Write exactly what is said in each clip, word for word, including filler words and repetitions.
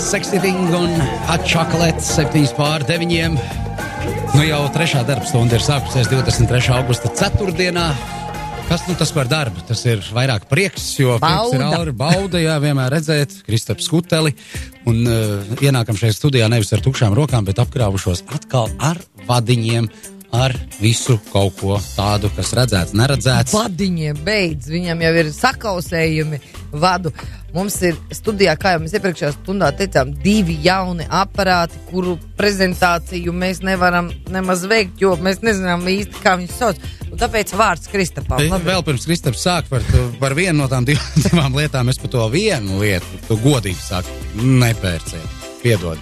Sexy Thing un Hot Chocolate septiņas pār deviņiem. Nu jau trešā darba stunda ir sākusies divdesmit trešā augusta ceturtdienā. Kas nu tas par darbu? Tas ir vairāk prieks, jo prieks ir auri, bauda, jā, vienmēr redzēt Kristaps Skuteli. Un uh, ienākam šeit studijā nevis ar tukšām rokām, bet apkrāvušos atkal ar vadiņiem, ar visu kaut ko tādu, kas redzēts, neredzēts. Vadiņiem beidz, viņam jau ir sakausējumi vadu. Mums ir studijā, kā jau mēs iepriekšējā stundā teicām, divi jauni aparāti, kuru prezentāciju mēs nevaram nemaz veikt, jo mēs nezinām īsti, kā viņus sauc. Un tāpēc vārds Kristapam. Vēl pirms Kristaps sāk par, par vienu no tām divām lietām, es par to vienu lietu, tu godīgi saki, nepērciet, piedod.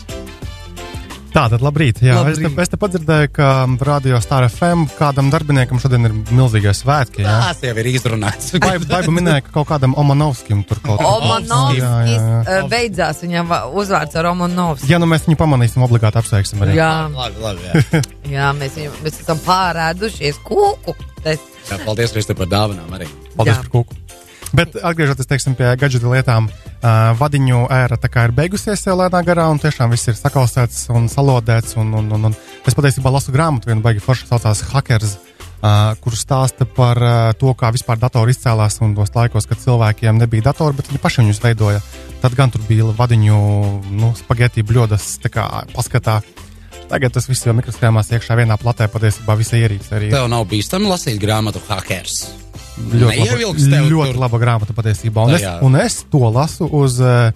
Tā, tad labrīt. Jā, labrīt. Es, te, es te padzirdēju, ka Radio Star F M kādam darbiniekam šodien ir milzīgais svētki. Jā. Tās jau ir izrunāts. Baiba, baiba minēja, ka kaut kādam Omanovskim tur kaut kā. Omanovskis beidzās, viņam uzvārds ar Omanovski. Ja nu mēs viņu pamanīsim, obligāti apsveiksim arī. Jā, labi, labi, jā. jā mēs, viņu, mēs esam pārēdušies kūku. Tas... Jā, paldies, Krista, par dāvanām arī. Paldies jā. par kūku. Bet atgriežoties, teiksim, pie gadžeta lietām, uh, vadiņu ēra tā kā ir beigusies jau lēnā garā, un tiešām viss ir sakausēts un salodēts, un, un, un, un es patiesībā lasu grāmatu, vienu baigi forši saucās Hackers, uh, kur stāsta par uh, to, kā vispār datori izcēlās un tos laikos, kad cilvēkiem nebija datori, bet viņi paši viņus veidoja. Tad gan tur bija vadiņu, nu, spageti bļodas, tā kā paskatā. Tagad tas viss jau mikroskēmās iekšā vienā platē, patiesībā visa ierīce arī. Tev nav bīstami lasīt grāmatu Hackers? Ļoti, laba, ļoti laba grāmata patiesībā. Un, es, un es to lasu uz uh,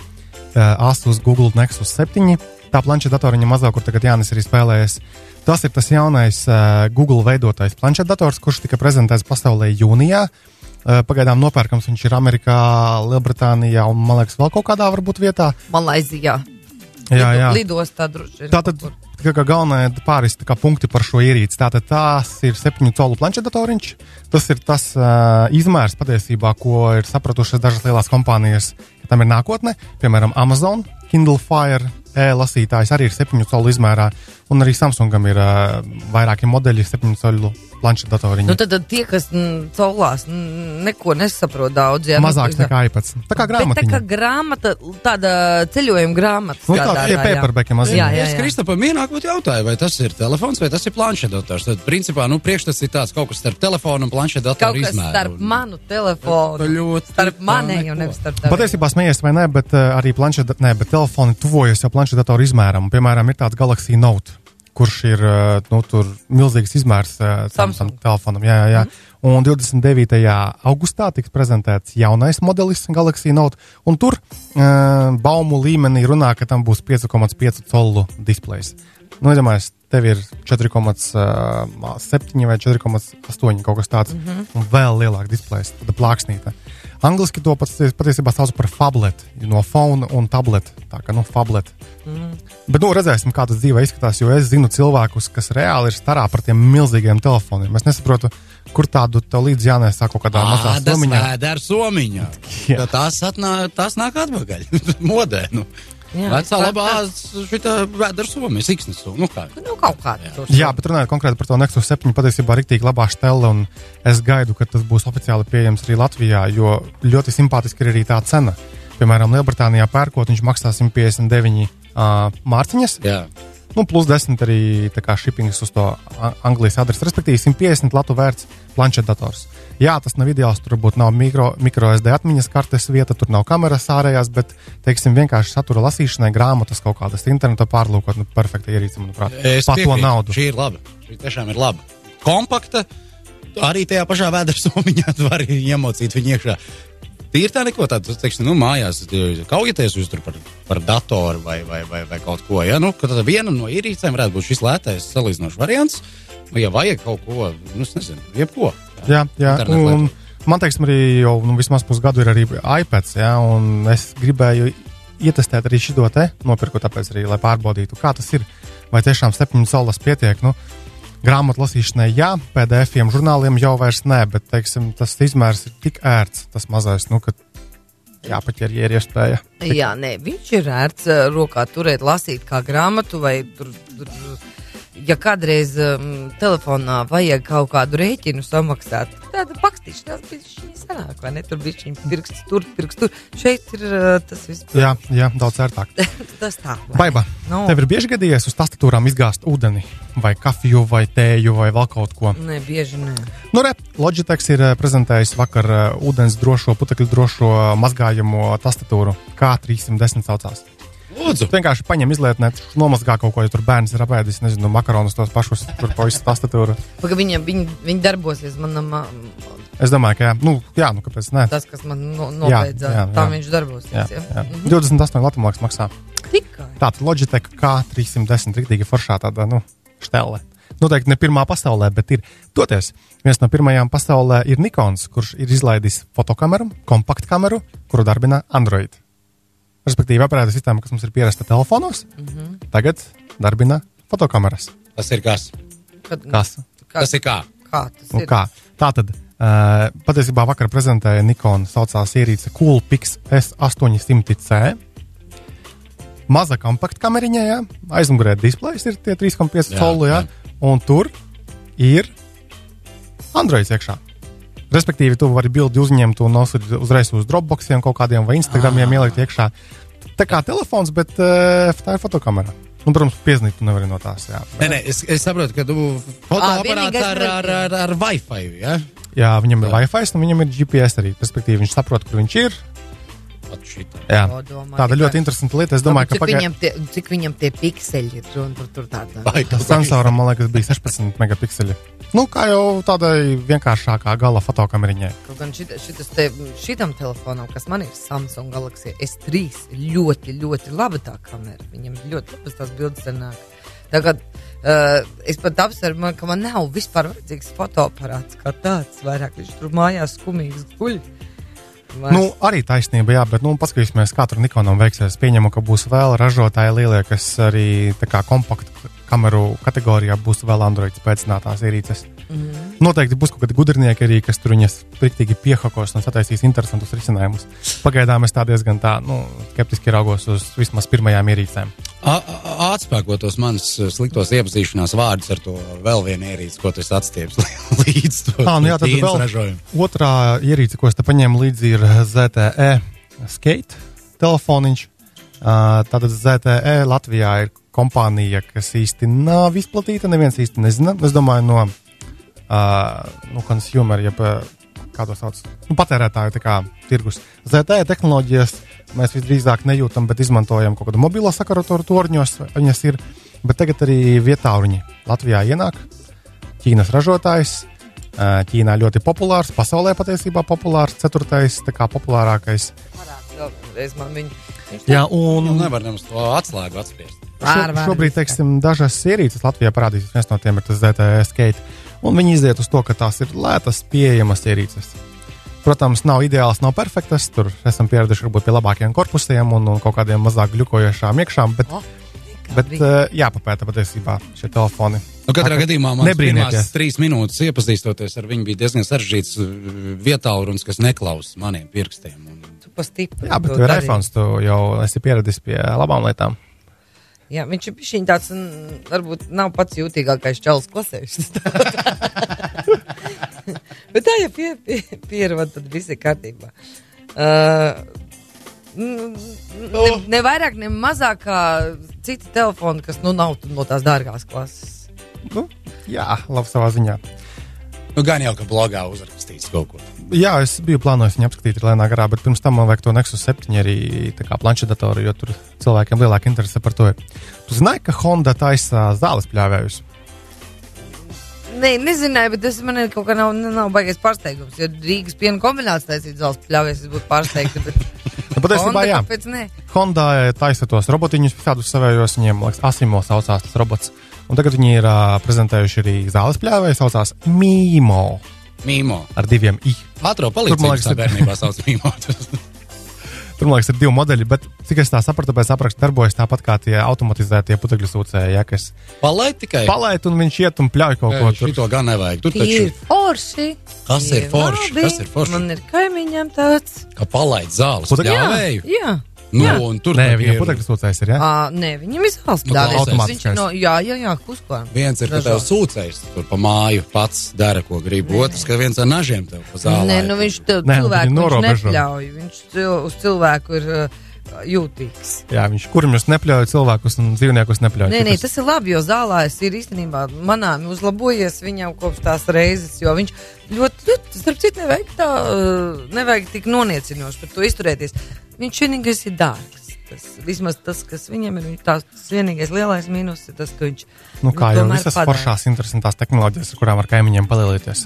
Asus Google Nexus septiņi. Tā planšetdatoriņa mazā, kur tagad Jānis arī spēlējies. Tas ir tas jaunais uh, Google veidotais planšetdators, kurš tika prezentēts pasaulē jūnijā. Uh, pagaidām nopērkams viņš ir Amerikā, Lielbritānijā un, man liekas, vēl kaut kādā varbūt vietā. Malaizijā. Jā, jā. Lidostā droši. Tātad, kā, kā galvenā pāris tā kā punkti par šo ierīci. Tātad tās ir septiņu colu planšetdatoriņš. Tas ir tas uh, izmērs patiesībā, ko ir sapratušas dažas lielās kompānijas, ka tam ir nākotne. Piemēram, Amazon, Kindle Fire, e-lasītājs arī ir septiņu colu izmērā. Un arī Samsungam ir uh, vairāki modeļi septiņu colu planšetdatoriņi. Nu tad, tad tie, kas m, colās, m, neko nesaprot daudz. Jā, mazāks nu, nekā iPads. Tā kā grāmatiņa. Bet tā kā grāmata, tāda ceļojuma grāmata. Nu tā, tie paperbacki maziņi. Jā, jā, jā. Es Kristapam ienāk būt jautāju, vai tas ir telefons, vai tas ir planšetdators. Tad, principā, nu, priekšstats ir tāds kaut kas starp telefonu un planšetdatoru izmēru. Kaut kas starp manu telefonu, ļoti starp manēju un nevis starp tevi. Patiesībā smējies vai ne, bet uh, arī planšetdatori, ne, bet telefoni tuvojas jau planšetdatoru izmēram. Piemēram, ir tāds Galaxy Note, kurš ir, nu, tur milzīgs izmērs tam, tam telefonam. Jā, jā, jā. Mm. Un divdesmit devītajā augustā tiks prezentēts jaunais modelis Galaxy Note, un tur uh, baumu līmenī runā, ka tam būs pieci komats pieci colu displejs. Nu, iedomājies, tev ir četri komats septiņi vai četri komats astoņi kaut kas tāds, mm-hmm. un vēl lielāk displejs, tāda plāksnīta. Angliski to pats patiesībā sauc par phablet, no phone un tablet, tā kā, nu, phablet. Mm. Bet, nu, redzēsim, kā tas dzīvē izskatās, jo es zinu cilvēkus, kas reāli ir starā par tiem milzīgiem telefoniem. Es nesaprotu, kur tādu tev līdz jānēsā kaut kādā mazā somiņā. Ādar somiņā. Tās, atnā, tās nāk atpakaļ. Modē, nu. Jā, vecā labā šitā vēdera somija, siksnes somija. Nu, kā? Nu, kaut kā. Jā. Jā, bet runājot konkrēti par to Nexus septiņi, patiesībā riktīgi labā štelle, un es gaidu, ka tas būs oficiāli pieejams arī Latvijā, jo ļoti simpātiski ir arī tā cena. Piemēram, Lielbritānijā pērkot, viņš maksā simt piecdesmit deviņi uh, mārciņas. Jā. Nu, plus desmit arī tā kā shippings uz to Anglijas adresi, respektīvi simt piecdesmit latu vērts planšetdators. Jā, tas nav ideāls, tur varbūt nav mikro, mikro S D atmiņas kartes vieta, tur nav kameras ārējās, bet, teiksim, vienkārši satura lasīšanai, grāmatas kaut kādas interneta pārlūkot, nu, perfekta ierīce, manuprāt, pa to naudu. Šī ir laba, šī tiešām ir laba. Kompakta, arī tajā pašā vēdera somiņā tu vari iemocīt viņu iekšā. Tīri tā neko tādu, teiksim, nu, mājās kaujieties jūs tur par, par datoru vai, vai, vai, vai kaut ko, ja, nu, ka tad viena no ierīcēm varētu būt šis lētais salīdzinošs variants, vai ja vajag kaut ko, nu, es nezinu, jebko. Jā, jā, un man, teiksim, arī jau, nu, vismaz pusgadu ir arī iPads, jā, un es gribēju ietestēt arī šito te, nopirku tāpēc arī, lai pārbaudītu, kā tas ir, vai tiešām septiņu colas pietiek, nu, grāmatu lasīšanai jā, P D F-iem, žurnāliem jau vairs nē, bet, teiksim, tas izmērs ir tik ērts, tas mazais, nu, ka jāpaķer, ja ir iespēja. Tik... Jā, nē, viņš ir ērts rokā turēt, lasīt kā grāmatu, vai tur, tur ja kādreiz um, telefonā vajag kaut kādu rēķinu samaksāt, tāda pakstīšanās bija šī sarā. sanāk, vai ne? Tur bišķiņ pirksts tur, pirksts tur. Šeit ir uh, tas viss. Jā, jā, daudz ērtāk. Tas tā. Baiba, no. Tev ir bieži gadījies uz tastatūrām izgāzt ūdeni, vai kafiju, vai tēju, vai vēl kaut ko? Nē, bieži nē. Nu, re, Logitech ir prezentējis vakar uh, ūdens drošo, putekļu drošo mazgājamo tastatūru. K trīs simt desmit saucās. Lūdzu. Tu vienkārši paņem izlietnē, nomazgā kaut ko, ja tur bērns ir apēdis, nezinu, makaronus tos pašus, tur pa visu tastatūru. Paga viņa, viņa, viņa darbosies manam... Es domāju, ka jā, nu, jā, nu kāpēc ne? Tas, kas man no, nobeidzās, jā, jā, tā jā. Viņš darbosies, jā. jā. jā. Mhm. divdesmit astoņi latimāks maksā. Tikai? Tātad Logitech K trīs simt desmit, riktīgi foršā tāda, nu, štelle. Noteikti ne pirmā pasaulē, bet ir. Toties, viens no pirmajām pasaulē ir Nikons, kurš ir izlaidis fotokameru, kompaktkameru, kuru darbina Android. Respektīvi, aparāta sistēma, kas mums ir pierasta telefonos, mm-hmm. tagad darbina fotokameras. Tas ir kas? Kad, kas? Kā? Tas ir kā? Kā tas nu, ir? Kā? Tātad, uh, patiesībā vakar prezentēja Nikon saucās ierīce Coolpix S astoņsimt C. Maza kompaktkameriņā, jā, aizmugurē displejs ir tie trīs komats pieci colu, jā, un tur ir Androids iekšā. Respektīvi, tu vari bildi uzņemt un nosūtīt uzreiz uz Dropboxiem kaut kādiem vai Instagramiem ielikt iekšā. Tā kā telefons, bet uh, tā ir fotokamera. Un, protams, pieznīt tu nevari no tās, jā. Nē, nē, es, es saprotu, ka tu fotoaparāts ar, ar, ar, ar Wi-Fi, jā? Jā, viņam ir Wi-Fi un viņam ir G P S arī. Respektīvi, viņš saprot, kur viņš ir. Jā, tāda ļoti interesanta lieta. Es domāju, cik ka viņam tie, cik viņam tie pikseļi ir un tur, tur tāda. Sensoram, man liekas, bija sešpadsmit megapikseli. Nu, kā jau tādai vienkāršākā gala fotokameriņai. Kaut gan šit, šitas te, šitam telefonam, kas man ir Samsung Galaxy S trīs, ļoti, ļoti laba tā kamera. Viņam ļoti labas tās bildes sanāk. Tagad uh, es pat apsveru, ka man nav vispār vajadzīgs fotoaparāts kā tāds. Vairāk viņš tur mājās skumīgs guļ. Vairs. Nu, arī taisnība, jā, bet, nu, paskatīsimies, kā tur Nikonam veiksies. Pieņemu, ka būs vēl ražotāji lielie, kas arī tā kā kompaktu kameru kategorijā būs vēl Android spēcinātās ierīces. Mm. Noteikti būs kaut kādi gudrinieki arī, kas tur viņas priktīgi piehakos un sataisīs interesantus risinājumus. Pagaidām es tā diezgan tā, nu, skeptiski raugos uz vismaz pirmajām ierīcēm. Atspēkotos manas sliktos iepazīšanās vārdus ar to vēl vienu ierīci, ko tu esi atstieps līdz to Ā, nu jā, tad vēl ražojumu. Otrā ierīce, ko es te paņēmu līdzi, ir Z T E Skate telefoniņš. Tātad Z T E Latvijā ir kompānija, kas īsti nav izplatīta, neviens īsti nezina. Es domāju, no, uh, no consumer, jeb kā to sauc, nu, patērētāju tā kā tirgus. Z T E tehnoloģijas mēs visdrīzāk nejūtam, bet izmantojam kaut kādu mobilo sakaratoru torņos, viņas ir, bet tagad arī vietāruņi Latvijā ienāk. Ķīnas ražotājs, uh, Ķīnā ļoti populārs, pasaulē patiesībā populārs, ceturtais, tā kā populārākais. Es man viņu... Jā, un... Nu, nevar nemaz to atslēgu atspiest. Šo, šobrīd, teiksim, dažas ierīces Latvijā parādīsies, viens no tiem ir tas Z T E Skate, un viņi iziet uz to, ka tās ir lētas, pieejamas ierīces. Protams, nav ideāls, nav perfektas, tur esam pieraduši varbūt pie labākiem korpusiem un, un kaut kādiem mazāk gļukojošām iekšām, bet, oh, bet uh, jāpapēta patiesībā šie telefoni. Nu, katrā Ak, gadījumā man pirmās trīs minūtes iepazīstoties ar viņu bija diezgan sarežģīts vietāluruns, kas neklaus maniem pirkstiem. Un... Tu pa stipri. Jā, bet tu ir iPhones, tu jau esi pieradis pie labām lietām. Jā, viņš ir bišķiņ tāds, varbūt nav pats jūtīgākais čalis klasē. Bet tā, ja pie, pie, pieravad, tad viss ir kārtībā. Uh, ne, ne vairāk, ne mazāk kā citi telefoni, kas nu nav no tās dārgās klases. Nu, jā, labi savā ziņā. Nu, gan jau, ka blogā uzrakstīts kaut ko. Jā, es biju plānojis viņu apskatīt lēnā garā, bet pirms tam man vajag to Nexus septiņi arī tā kā planšetdatoru, jo tur cilvēkiem lielāka interese par to ir. Tu zināji, ka Honda taisa zāles pļāvējus? Nē, nezināju, bet tas man kaut kā nav, nav baigais pārsteigums, jo Rīgas piena kombināts taisīt zāles pļāvējus, es būtu pārsteigta, bet nu, patiesībā, jā. Kāpēc ne? Honda taisa tos robotiņus visādus savējos, viņiem, liekas, Asimo saucās tas robots, un tagad viņi ir uh, prezentējuši arī zāles pļāvēju, saucās Mimo. Mimo. Ar diviem i. Ātro palīdzību tā bērnībā sauc Mimo. Tur, man liekas, ir divi modeļi, bet cik es tā sapratu, pēc apraksta darbojas tāpat kā tie automatizētie putekļu sūcēji, ja, kas palaid tikai. Palaid un viņš iet un pļauj kaut Ei, ko tur. Šito gan nevajag. Tur taču... Ir forši. Kas ir forši? Labi. Kas ir forši? Man ir kaimiņam tāds. Ka palaid zāles pļāvēju? Jā, jā. Nu, un tur Nē, tad viņam ir- putekļu sūcējs ir, jā? Ā, nē, viņam ir zāles Nu, pedālis. automātiskais. Viņš no, jā, jā, jā, kuskojam. Viens ir, ka tev sūcējs tur pa māju pats dara, ko grib. Otrs, ka viens ar nažiem tev pa zālē. Nē, nu viņš tev Nē, cilvēku viņi viņš norobežo. nepļauj. Viņš cil, uz cilvēku ir uh, jūtīgs. Jā, viņš kurmjus nepļauj, cilvēkus un dzīvniekus nepļauj. Nē, nē, Citus- tas ir labi, jo zālājs ir īstenībā manām uzlabojies viņam kopš tās reizes, jo viņš ļoti, ļoti starp citu, nevajag tā, uh, nevajag tik noniecinoši par to izturēties. Viņš vienīgais ir dārgs. Tas, vismaz tas, kas viņam ir, tās vienīgais lielais mīnus ir tas, ka viņš Nu kā jau tomēr visas padara. foršās, interesantās tehnoloģijas, ar kurām var kaimiņiem palielīties.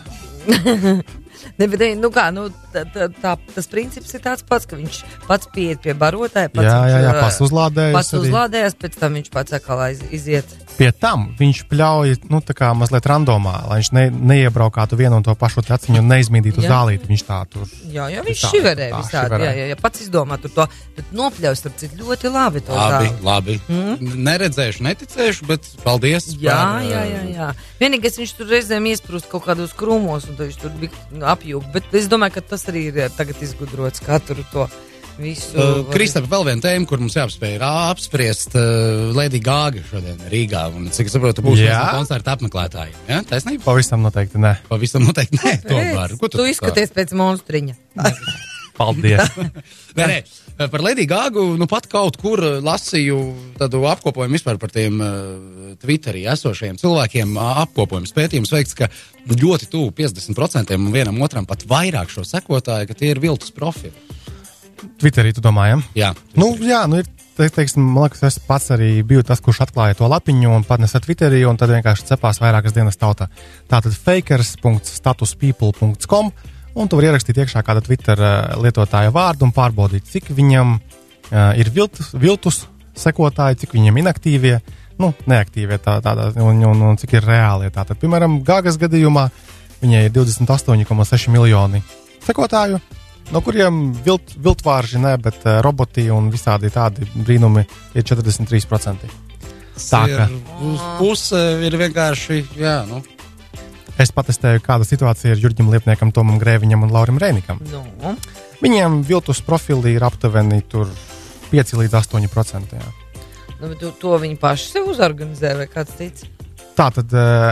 Ne, bet, nu kā, nu, tā, tā, tā, tas princips ir tāds pats, ka viņš pats pieiet pie barotāja, pats, Jā, jā, jā, viņš, pats uzlādējas pats arī. uzlādējas, pēc tam viņš pats atkal aiz, iziet. Pie tam viņš pļauj, nu tā kā mazliet randomā, lai viņš ne, neiebraukātu vienu un to pašu aciņu un neizmīdītu Jā. zālīti. Viņš tā tur. Jā, jā, viņš Tā, šiverē tā, visādi, šiverē. jā, jā, jā, pats izdomā tur to, bet nopļaus, starp citu, ļoti labi to Labi, zāli. labi. Mm. Neredzēšu, neticēšu, bet paldies. Jā, par, jā, jā, jā. Vienīgais viņš tur reizēm iesprūst kaut kādos krūmos, un tad viņš tur bija apjūg, bet es domāju, ka tas arī ir tagad izgudrots, kā tur to visu. Uh, Kristap, vēl viena tēma, kur mums jāapspēj, ir ā, apspriest uh, Lady Gaga šodien Rīgā. Un, cik es saprotu, būs Jā. viens no koncerta apmeklētājiem. Jā, taisnība? Pavisam noteikti nē. Pavisam noteikti nē, tomēr. Ko tu, tu izskaties pēc monstriņa. Paldies. Nē, nē, par Lady Gagu, nu pat kaut kur uh, lasīju tādu apkopojumu vispār par tiem uh, Twitterī esošajiem cilvēkiem. uh, Apkopojums pētījums veikts, ka ļoti tuvu piecdesmit procenti un vienam otram pat vairāk šo sekotāju, ka tie ir viltus profili. Twitterī tu domājam? Jā. Nu, jā, nu ir, te, teiksim, man liekas, es pats arī biju tas, kurš atklāja to lapiņu un padnesa Twitterī, un tad vienkārši cepās vairākas dienas tautā. Tātad fakers dot status people dot com, un tu vari ierakstīt iekšā kādu Twitter uh, lietotāja vārdu un pārbaudīt, cik viņam uh, ir viltus, viltus sekotāji, cik viņam inaktīvie, nu, neaktīvie tā, tādā, un, un, un cik ir reālie. Tātad, piemēram, Gagas gadījumā viņai ir divdesmit astoņi komats seši miljoni sekotāju, no kuriem vilt, viltvārži ne, bet uh, roboti un visādi tādi brīnumi ir četrdesmit trīs procenti. Tā ir, ka uz puse ir vienkārši, jā, nu. es patestēju, kāda situācija ir Jurģim Liepniekam, Tomam Grēviņam un Laurim Reinikam. Nu, Viņiem viltus profili ir aptuveni tur pieci līdz astoņi procenti. Jā. nu, bet tu, to viņi paši sev uzorganizē vai kāds cits? Tātad,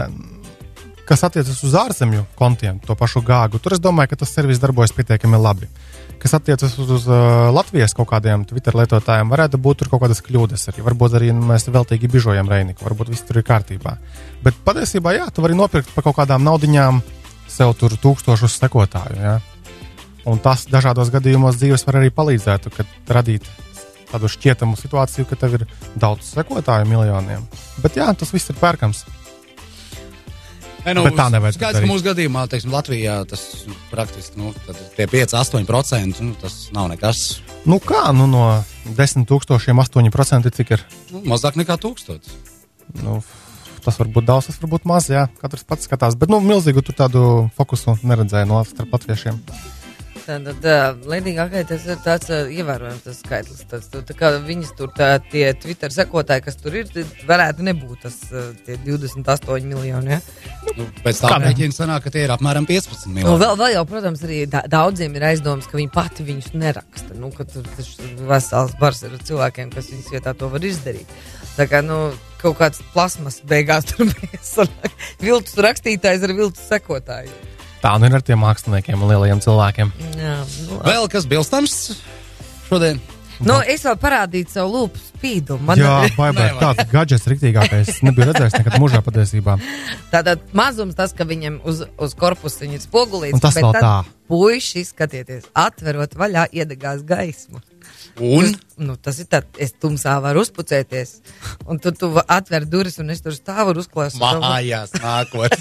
uh, kas attiecas uz ārzemju kontiem, to pašu Gāgu, tur es domāju, ka tas servis darbojas pietiekami labi. Kas attiecas uz, uz uh, Latvijas kaut kādiem Twitter lietotājiem, varētu būt tur kaut kādas kļūdas arī. Varbūt arī mēs veltīgi bižojam Reiniku, varbūt viss tur ir kārtībā. Bet patiesībā, jā, tu vari nopirkt par kaut kādām naudiņām sev tur tūkstošus sekotāju, jā. Un tas dažādos gadījumos dzīves var arī palīdzēt, kad radīt tādu šķietamu situāciju, ka tev ir daudz sekotāju miljoniem. Bet jā, tas viss ir pērkams. Nē, nu, Bet tā nevajadzētu skaidrs, ka darīt. mūsu gadījumā, teiksim, Latvijā tas praktiski, nu, tad tie pieci, astoņi procenti, nu, tas nav nekas, Nu kā, nu no desmit tūkstošiem astoņi procenti cik ir? nu, mazāk nekā tūkstots. Nu, tas var būt daudz, tas var būt maz, jā, katrs pats skatās. Bet, nu, milzīgu tur tādu fokusu neredzēju no starp latviešiem. Tātad, Lady Gagai tas ir tāds uh, ievērojams tas skaitlis. Tas, tā, tā kā viņas tur tā, tie Twitter sekotāji, kas tur ir, varētu nebūt tas uh, tie divdesmit astoņi miljoni, ja? Nu, pēc tā Kā ne? mēģina sanāk, ka tie ir apmēram piecpadsmit Un miljoni. vēl, vēl jau, protams, arī da daudziem ir aizdoms, ka viņi pati viņus neraksta. Nu, ka tur tas vesels bars ir cilvēkiem, kas viņas vietā to var izdarīt. Tā kā, nu, kaut kāds plasmas beigās tur bija viltus rakstītājs ar viltus sekotāju. Tā nu ir ar tiem māksliniekiem un lielajiem cilvēkiem. Jā, nu, Vēl kas bilstams šodien? nu, es vēl parādīju savu lūpu spīdu. Man Jā, ir- baigā, tāds gadgets riktīgākais. Es nebiju redzējis nekad mūžā patiesībā. Tātad mazums tas, ka viņam uz, uz korpusa ir spogulīts. Un tas bet vēl tad tā. Puiši, skatieties, atverot vaļā, iedegās gaismu. Un? Nu, tas ir tā, es tumsā varu uzpucēties. Un tu, tu va- atver durvis, un es tur stāvu un uzklāsu. savu- Mājās nākot.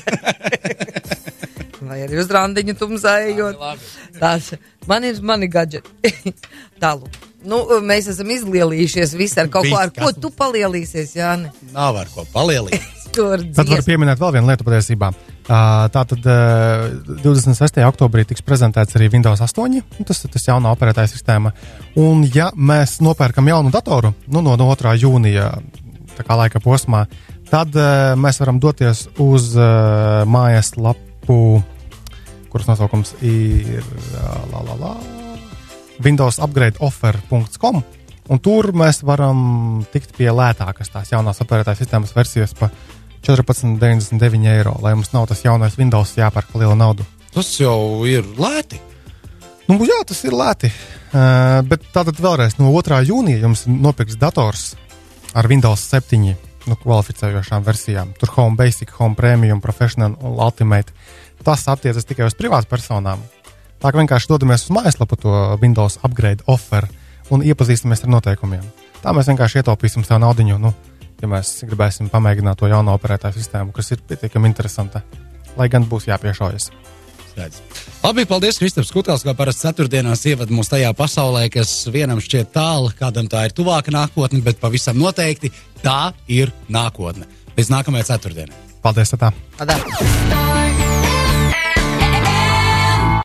Vai arī uz randiņu tumsā ejot. Tās, man ir mani gadžeti. Tālu. Nu, mēs esam izlielījušies visi ar kaut ko, ar ko tu palielīsies, Jāni. Nav ar ko palielīt. Tur Tad var dziesmu. pieminēt vēl vienu lietu patiesībā. Uh, Tātad uh, divdesmit sestajā oktobrī tiks prezentēts arī Windows astoņi, tas ir tas jaunā operētāja sistēma. Un ja mēs nopērkam jaunu datoru, nu no, no otrā jūnija tā kā laika posmā, tad uh, mēs varam doties uz uh, mājaslapu, kuras nosaukums ir uh, la, la, la, windows upgrade offer dot com. Un tur mēs varam tikt pie lētākas tās jaunās operētājas sistēmas versijas pa četrpadsmit deviņdesmit deviņi eiro, lai mums nav tas jaunais Windows jāpērk liela naudu. Tas jau ir lēti. Nu, jā, tas ir lēti. Uh, bet tātad vēlreiz no otrā jūnija jums nopirks dators ar Windows septiņi nu, kvalificējošām versijām. Tur Home Basic, Home Premium, Professional un Ultimate. Tas attiecas tikai uz privātpersonām. Tā kā vienkārši dodamies uz mājaslapu to Windows Upgrade Offer un iepazīstamies ar noteikumiem. Tā mēs vienkārši ietaupīsim savu naudiņu, nu, ja mēs gribēsim pamēģināt to jauno operētāju sistēmu, kas ir pietiekami interesanta, lai gan būs jāpiešaujas. Skaidrs. Labi, paldies, Kristaps Kutels, kā parasti ceturtdienās ievad mūs tajā pasaulē, kas vienam šķiet tālu, kādam tā ir tuvāka nākotne, bet pavisam noteikti tā ir nākotne. Līdz nākamajai ceturtdienai. Paldies, tā. Paldies.